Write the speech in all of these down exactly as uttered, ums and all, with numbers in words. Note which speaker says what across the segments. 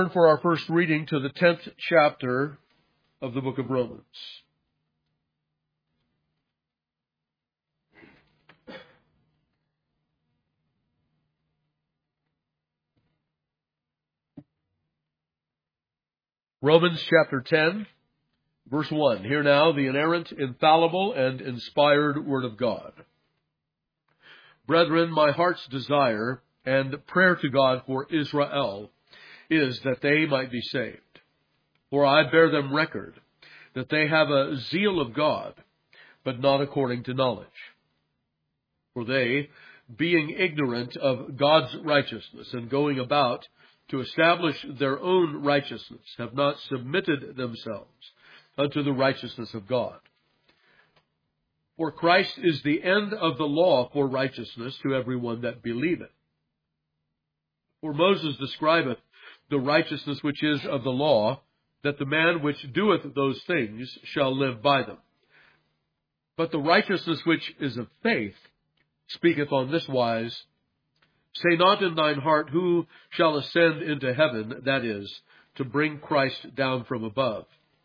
Speaker 1: For our first reading to the tenth chapter of the book of Romans. Romans chapter ten, verse one. Hear now the inerrant, infallible, and inspired word of God. Brethren, my heart's desire and prayer to God for Israel is that they might be saved. For I bear them record that they have a zeal of God, but not according to knowledge. For they, being ignorant of God's righteousness and going about to establish their own righteousness, have not submitted themselves unto the righteousness of God. For Christ is the end of the law for righteousness to every one that believeth. For Moses describeth the righteousness which is of the law, that the man which doeth those things shall live by them. But the righteousness which is of faith speaketh on this wise, Say not in thine heart, who shall ascend into heaven, that is, to bring Christ down from above,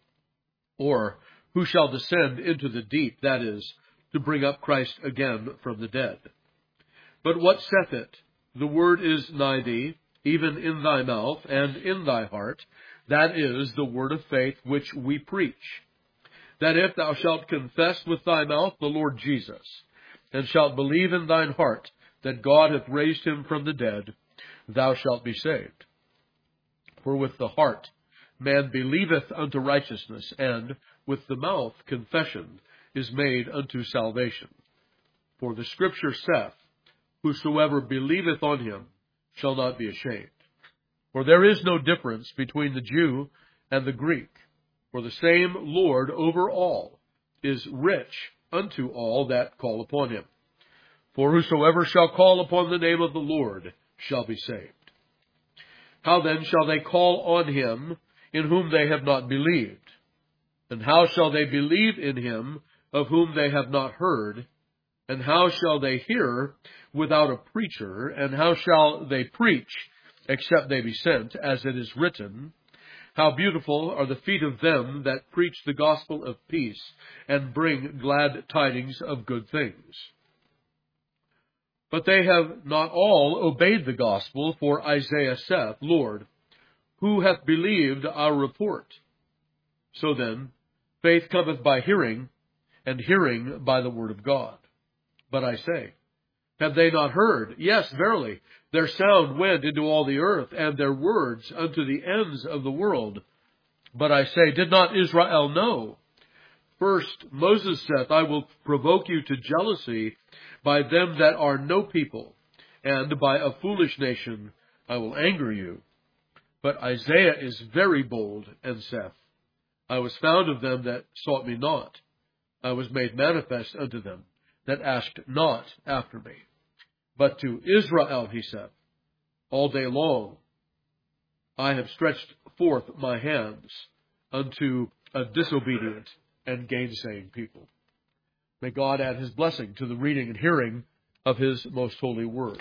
Speaker 1: or who shall descend into the deep, that is, to bring up Christ again from the dead. But what saith it? The word is nigh thee, even in thy mouth and in thy heart, that is the word of faith which we preach. That if thou shalt confess with thy mouth the Lord Jesus, and shalt believe in thine heart that God hath raised him from the dead, thou shalt be saved. For with the heart man believeth unto righteousness, and with the mouth confession is made unto salvation. For the Scripture saith, Whosoever believeth on him shall not be ashamed. For there is no difference between the Jew and the Greek, for the same Lord over all is rich unto all that call upon him. For whosoever shall call upon the name of the Lord shall be saved. How then shall they call on him in whom they have not believed? And how shall they believe in him of whom they have not heard? And how shall they hear without a preacher? And how shall they preach except they be sent, as it is written, How beautiful are the feet of them that preach the gospel of peace, and bring glad tidings of good things. But they have not all obeyed the gospel, for Isaiah saith, Lord, who hath believed our report? So then, faith cometh by hearing, and hearing by the word of God. But I say, have they not heard? Yes, verily, their sound went into all the earth, and their words unto the ends of the world. But I say, did not Israel know? First, Moses saith, I will provoke you to jealousy by them that are no people, and by a foolish nation I will anger you. But Isaiah is very bold, and saith, I was found of them that sought me not. I was made manifest unto them that asked not after me. But to Israel, he saith, all day long I have stretched forth my hands unto a disobedient and gainsaying people. May God add his blessing to the reading and hearing of his most holy word.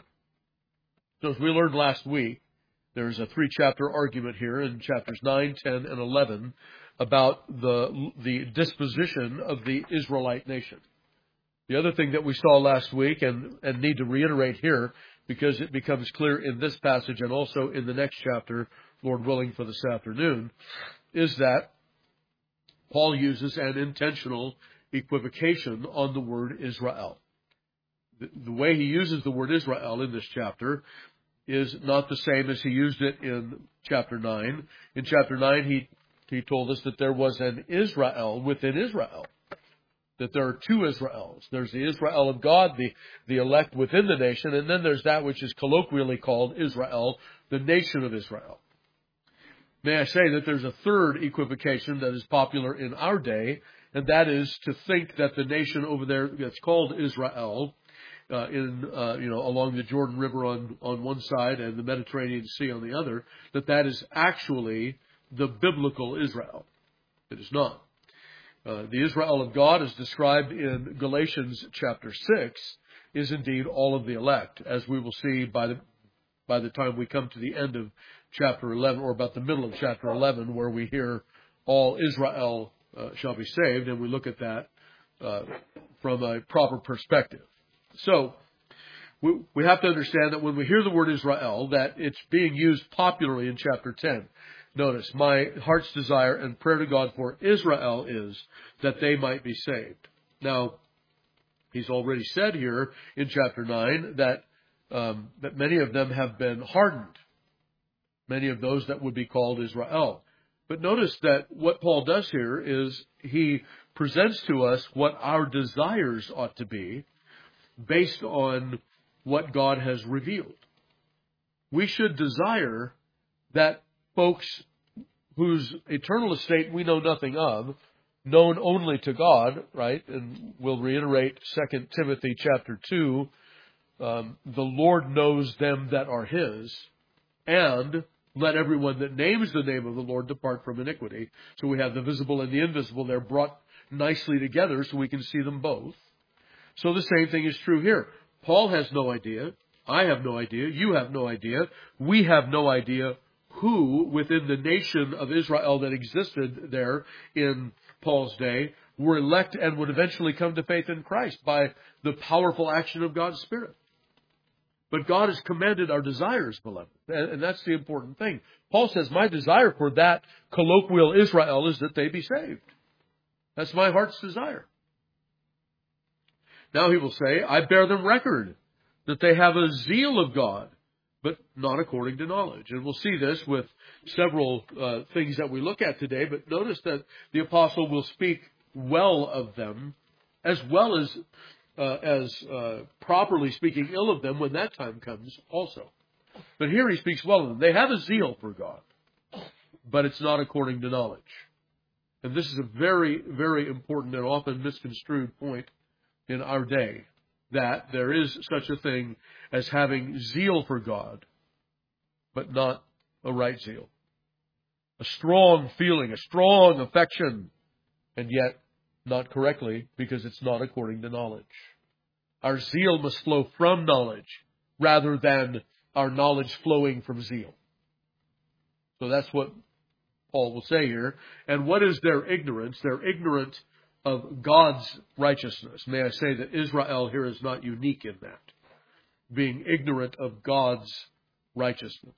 Speaker 1: So as we learned last week, there's a three-chapter argument here in chapters nine, ten, and eleven about the, the disposition of the Israelite nation. The other thing that we saw last week and, and need to reiterate here, because it becomes clear in this passage and also in the next chapter, Lord willing, for this afternoon, is that Paul uses an intentional equivocation on the word Israel. The, the way he uses the word Israel in this chapter is not the same as he used it in chapter nine. In chapter nine, he, he told us that there was an Israel within Israel. That there are two Israels. There's the Israel of God, the, the elect within the nation, and then there's that which is colloquially called Israel, the nation of Israel. May I say that there's a third equivocation that is popular in our day, and that is to think that the nation over there that's called Israel, uh, in uh, you know along the Jordan River on, on one side and the Mediterranean Sea on the other, that that is actually the biblical Israel. It is not. Uh, the Israel of God, as described in Galatians chapter six, is indeed all of the elect, as we will see by the by the time we come to the end of chapter eleven, or about the middle of chapter eleven, where we hear all Israel uh, shall be saved, and we look at that uh, from a proper perspective. So, we, we have to understand that when we hear the word Israel, that it's being used popularly in chapter ten. Notice, my heart's desire and prayer to God for Israel is that they might be saved. Now, he's already said here in chapter nine that um, that many of them have been hardened. Many of those that would be called Israel. But notice that what Paul does here is he presents to us what our desires ought to be based on what God has revealed. We should desire that folks whose eternal estate we know nothing of, known only to God, right? And we'll reiterate Second Timothy chapter two, um, the Lord knows them that are His, and let everyone that names the name of the Lord depart from iniquity. So we have the visible and the invisible. They're brought nicely together so we can see them both. So the same thing is true here. Paul has no idea. I have no idea. You have no idea. We have no idea who within the nation of Israel that existed there in Paul's day were elect and would eventually come to faith in Christ by the powerful action of God's Spirit. But God has commanded our desires, beloved. And that's the important thing. Paul says, my desire for that colloquial Israel is that they be saved. That's my heart's desire. Now he will say, I bear them record that they have a zeal of God, but not according to knowledge. And we'll see this with several uh, things that we look at today. But notice that the apostle will speak well of them, as well as Uh, as uh, properly speaking ill of them when that time comes also. But here he speaks well of them. They have a zeal for God, but it's not according to knowledge. And this is a very, very important and often misconstrued point in our day, that there is such a thing as having zeal for God, but not a right zeal. A strong feeling, a strong affection, and yet not correctly, because it's not according to knowledge. Our zeal must flow from knowledge rather than our knowledge flowing from zeal. So that's what Paul will say here. And what is their ignorance? They're ignorant of God's righteousness. May I say that Israel here is not unique in that, being ignorant of God's righteousness.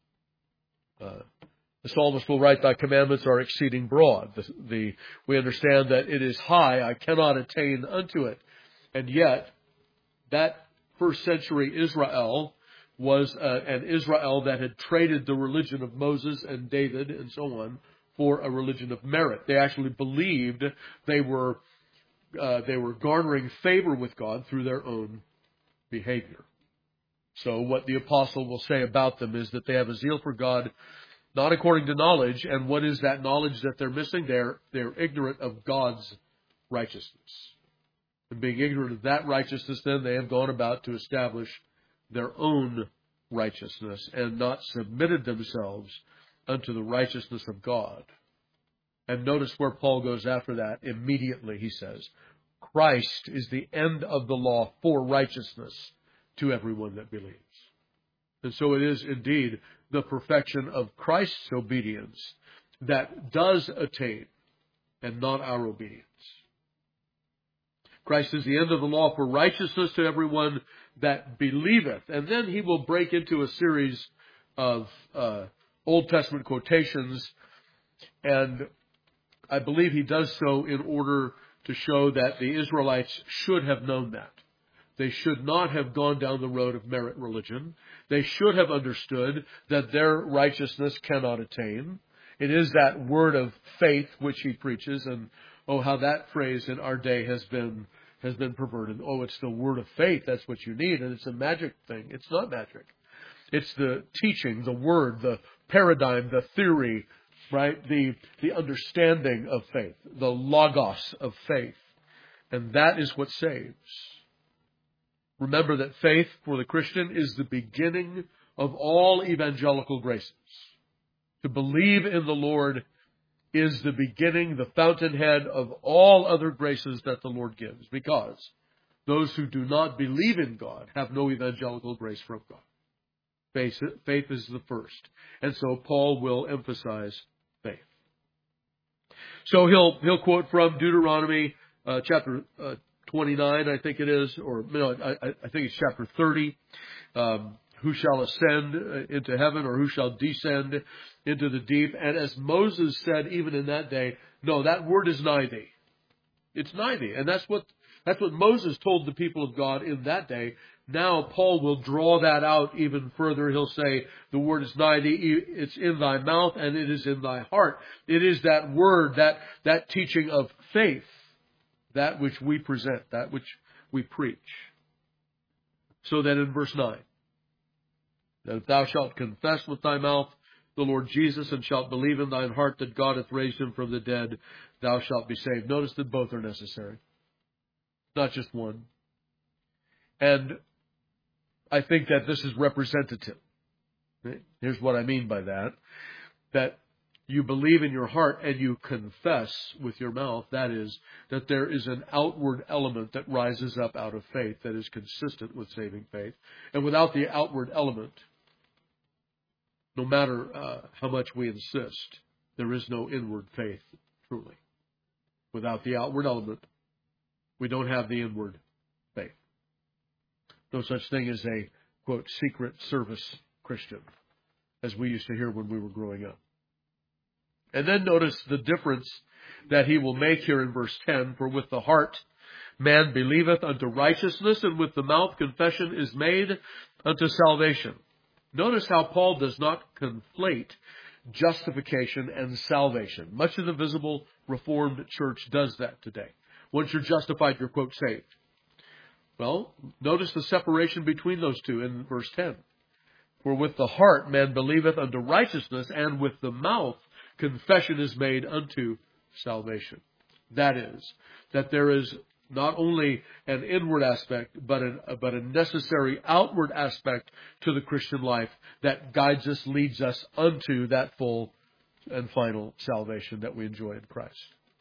Speaker 1: Uh, The psalmist will write, thy commandments are exceeding broad. The, the, we understand that it is high. I cannot attain unto it. And yet, that first century Israel was uh, an Israel that had traded the religion of Moses and David and so on for a religion of merit. They actually believed they were uh, they were garnering favor with God through their own behavior. So what the apostle will say about them is that they have a zeal for God, not according to knowledge. And what is that knowledge that they're missing? They're, they're ignorant of God's righteousness. And being ignorant of that righteousness, then they have gone about to establish their own righteousness and not submitted themselves unto the righteousness of God. And notice where Paul goes after that immediately. He says, Christ is the end of the law for righteousness to everyone that believes. And so it is indeed the perfection of Christ's obedience that does attain, and not our obedience. Christ is the end of the law for righteousness to everyone that believeth. And then he will break into a series of uh, Old Testament quotations, and I believe he does so in order to show that the Israelites should have known that. They should not have gone down the road of merit religion. They should have understood that their righteousness cannot attain. It is that word of faith which he preaches, and oh, how that phrase in our day has been has been perverted. Oh, it's the word of faith. That's what you need, and it's a magic thing. It's not magic. It's the teaching, the word, the paradigm, the theory, right? The the understanding of faith, the logos of faith, and that is what saves. Remember that faith for the Christian is the beginning of all evangelical graces. To believe in the Lord is the beginning, the fountainhead of all other graces that the Lord gives, because those who do not believe in God have no evangelical grace from God. Faith, faith is the first. And so Paul will emphasize faith. So he'll he'll quote from Deuteronomy uh, chapter uh, twenty-nine, I think it is, or no, I, I think it's chapter thirty. Um, who shall ascend into heaven, or who shall descend into the deep? And as Moses said, even in that day, no, that word is nigh thee. It's nigh thee, and that's what that's what Moses told the people of God in that day. Now Paul will draw that out even further. He'll say, the word is nigh thee, it's in thy mouth, and it is in thy heart. It is that word, that, that teaching of faith, that which we present, that which we preach. So that in verse nine, that if thou shalt confess with thy mouth the Lord Jesus, and shalt believe in thine heart that God hath raised him from the dead, thou shalt be saved. Notice that both are necessary, not just one. And I think that this is representative. Here's what I mean by that. That you believe in your heart and you confess with your mouth. That is, that there is an outward element that rises up out of faith that is consistent with saving faith. And without the outward element, no matter uh, how much we insist, there is no inward faith, truly. Without the outward element, we don't have the inward faith. No such thing as a, quote, secret service Christian, as we used to hear when we were growing up. And then notice the difference that he will make here in verse ten. For with the heart man believeth unto righteousness, and with the mouth confession is made unto salvation. Notice how Paul does not conflate justification and salvation. Much of the visible Reformed church does that today. Once you're justified, you're, quote, saved. Well, notice the separation between those two in verse ten. For with the heart man believeth unto righteousness, and with the mouth confession is made unto salvation. That is, that there is not only an inward aspect, but a, but a necessary outward aspect to the Christian life that guides us, leads us unto that full and final salvation that we enjoy in Christ.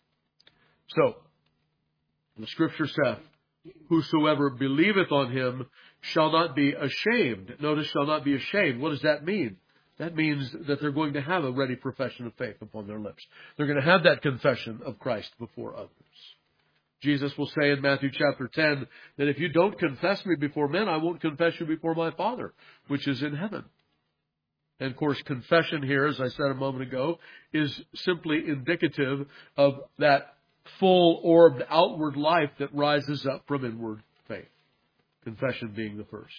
Speaker 1: So, the Scripture saith, whosoever believeth on him shall not be ashamed. Notice, shall not be ashamed. What does that mean? That means that they're going to have a ready profession of faith upon their lips. They're going to have that confession of Christ before others. Jesus will say in Matthew chapter ten that if you don't confess me before men, I won't confess you before my Father, which is in heaven. And of course, confession here, as I said a moment ago, is simply indicative of that full-orbed outward life that rises up from inward faith. Confession being the first.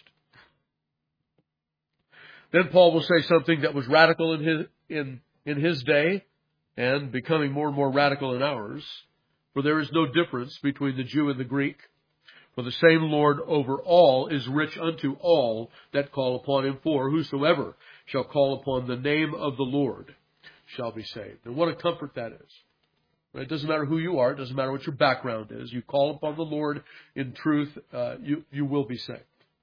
Speaker 1: Then Paul will say something that was radical in his, in, in his day and becoming more and more radical in ours. For there is no difference between the Jew and the Greek. For the same Lord over all is rich unto all that call upon him. For whosoever shall call upon the name of the Lord shall be saved. And what a comfort that is. It doesn't matter who you are. It doesn't matter what your background is. You call upon the Lord in truth, uh, you, you will be saved.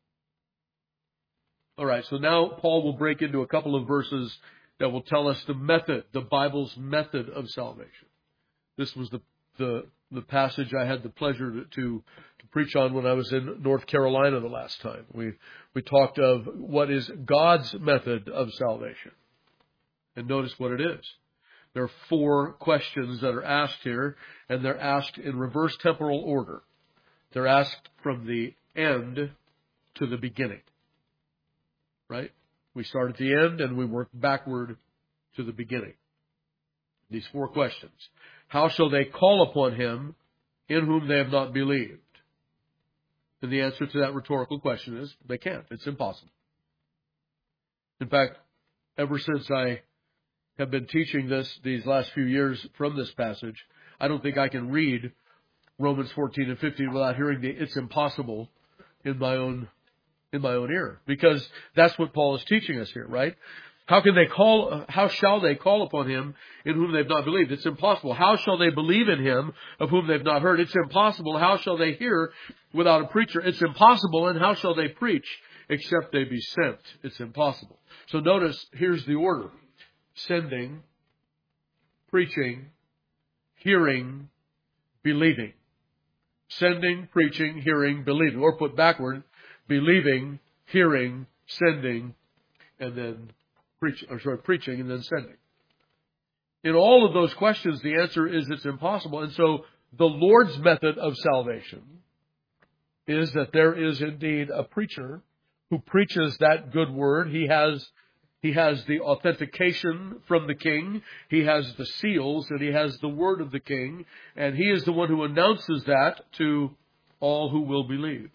Speaker 1: All right, so now Paul will break into a couple of verses that will tell us the method, the Bible's method of salvation. This was the the, the passage I had the pleasure to, to to preach on when I was in North Carolina the last time. We we talked of what is God's method of salvation. And notice what it is. There are four questions that are asked here, and they're asked in reverse temporal order. They're asked from the end to the beginning. Right? We start at the end and we work backward to the beginning. These four questions. How shall they call upon him in whom they have not believed? And the answer to that rhetorical question is they can't. It's impossible. In fact, ever since I have been teaching this these last few years from this passage, I don't think I can read Romans fourteen and fifteen without hearing the it's impossible in my own in my own ear. Because that's what Paul is teaching us here, right? How can they call, how shall they call upon him in whom they've not believed? It's impossible. How shall they believe in him of whom they've not heard? It's impossible. How shall they hear without a preacher? It's impossible. And how shall they preach except they be sent? It's impossible. So notice, here's the order. Sending, preaching, hearing, believing. Sending, preaching, hearing, believing. Or put backward, believing, hearing, sending, and then preach, or sorry, preaching and then sending? In all of those questions, the answer is it's impossible. And so the Lord's method of salvation is that there is indeed a preacher who preaches that good word. He has He has the authentication from the king. He has the seals, and he has the word of the king. And he is the one who announces that to all who will believe.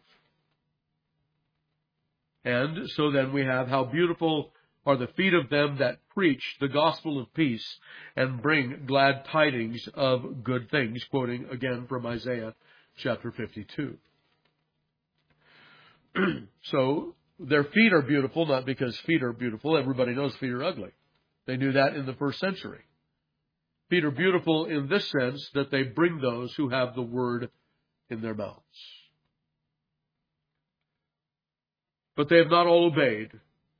Speaker 1: And so then we have, how beautiful are the feet of them that preach the gospel of peace and bring glad tidings of good things. Quoting again from Isaiah chapter fifty-two. So, their feet are beautiful, not because feet are beautiful. Everybody knows feet are ugly. They knew that in the first century. Feet are beautiful in this sense that they bring those who have the word in their mouths. But they have not all obeyed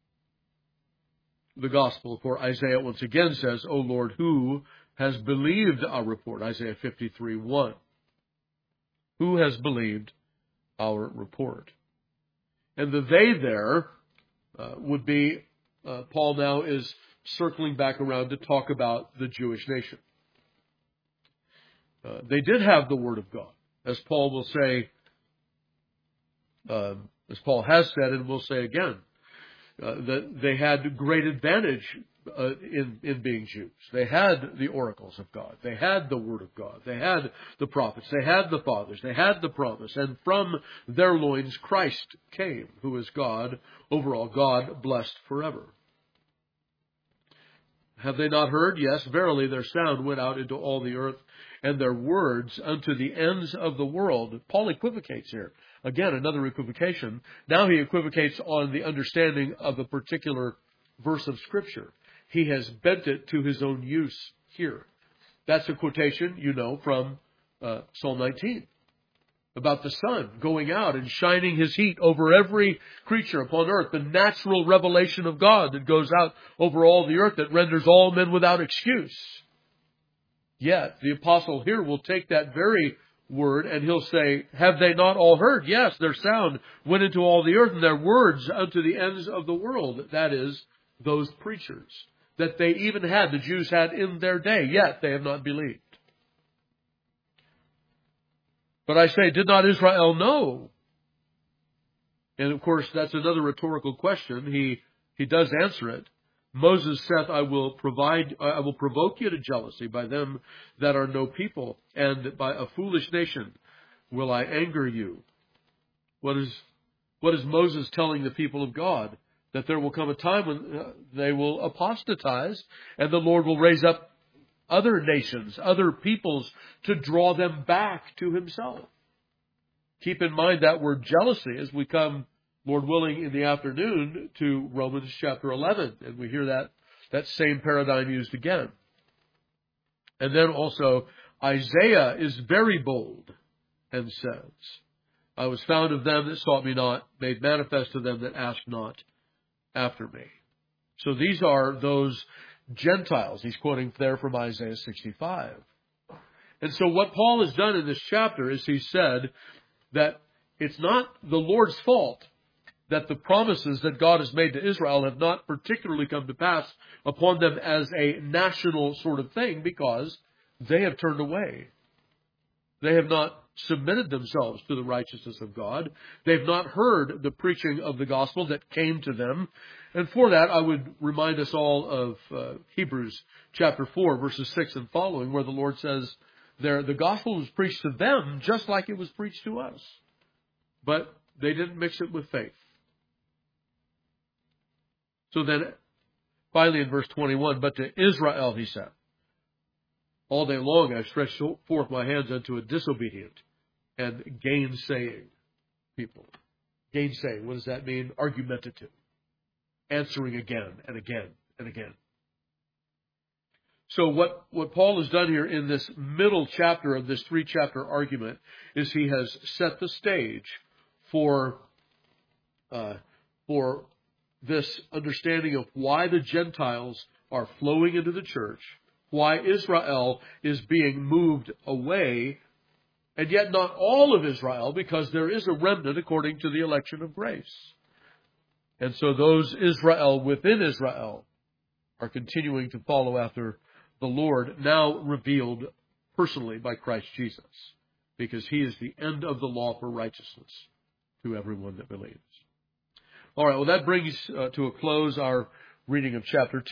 Speaker 1: the gospel, for Isaiah once again says, O Lord, who has believed our report? Isaiah fifty-three one. Who has believed our report? And the they there uh, would be, uh, Paul now is circling back around to talk about the Jewish nation. Uh, they did have the Word of God, as Paul will say, uh, as Paul has said and will say again, uh, that they had great advantage uh, in, in being Jews. They had the oracles of God. They had the Word of God. They had the prophets. They had the fathers. They had the promise. And from their loins Christ came, who is God, overall God, blessed forever. Have they not heard? Yes, verily their sound went out into all the earth, and their words unto the ends of the world. Paul equivocates here. Again, another equivocation. Now he equivocates on the understanding of a particular verse of Scripture. He has bent it to his own use here. That's a quotation, you know, from uh, Psalm nineteen. About the sun going out and shining his heat over every creature upon earth. The natural revelation of God that goes out over all the earth that renders all men without excuse. Yet, the apostle here will take that very word and he'll say, have they not all heard? Yes, their sound went into all the earth and their words unto the ends of the world. That is, those preachers that they even had, the Jews had in their day, yet they have not believed. But I say, did not Israel know? And of course, that's another rhetorical question. He he does answer it. Moses saith, I will provide, I will provoke you to jealousy by them that are no people, and by a foolish nation will I anger you. What is what is Moses telling the people of God? That there will come a time when uh, they will apostatize, and the Lord will raise up other nations, other peoples, to draw them back to himself. Keep in mind that word jealousy as we come, Lord willing, in the afternoon to Romans chapter eleven. And we hear that, that same paradigm used again. And then also, Isaiah is very bold and says, I was found of them that sought me not, made manifest to them that asked not after me. So these are those Gentiles. He's quoting there from Isaiah sixty-five. And so what Paul has done in this chapter is he said that it's not the Lord's fault that the promises that God has made to Israel have not particularly come to pass upon them as a national sort of thing, because they have turned away. They have not submitted themselves to the righteousness of God. They've not heard the preaching of the gospel that came to them. And for that, I would remind us all of uh, Hebrews chapter four, verses six and following, where the Lord says, there, the gospel was preached to them just like it was preached to us. But they didn't mix it with faith. So then, finally in verse twenty-one, but to Israel, he said, all day long I stretched forth my hands unto a disobedient and gainsaying people. Gainsaying, what does that mean? Argumentative. Answering again and again and again. So what, what Paul has done here in this middle chapter of this three-chapter argument is he has set the stage for, uh, for this understanding of why the Gentiles are flowing into the church, why Israel is being moved away, and yet not all of Israel, because there is a remnant according to the election of grace. And so those Israel within Israel are continuing to follow after the Lord, now revealed personally by Christ Jesus, because He is the end of the law for righteousness to everyone that believes. All right, well, that brings uh, to a close our reading of chapter two.